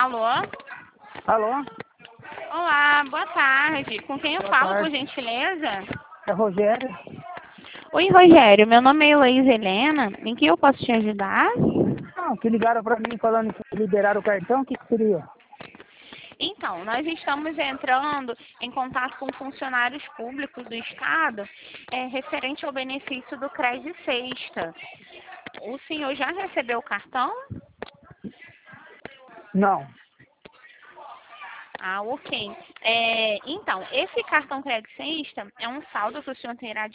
Alô? Alô? Olá, boa tarde. Com quem eu Boa falo, tarde. por gentileza? É Rogério. Oi, Rogério. Meu nome é Heloísa Helena. Em que eu posso te ajudar? Não, que ligaram para mim falando que liberaram o cartão, o que seria? Então, nós estamos entrando em contato com funcionários públicos do Estado referente ao benefício do Crédito Sexta. O senhor já recebeu o cartão? Não. Ah, ok. Então, esse cartão Crédito Sexta é um saldo que o senhor terá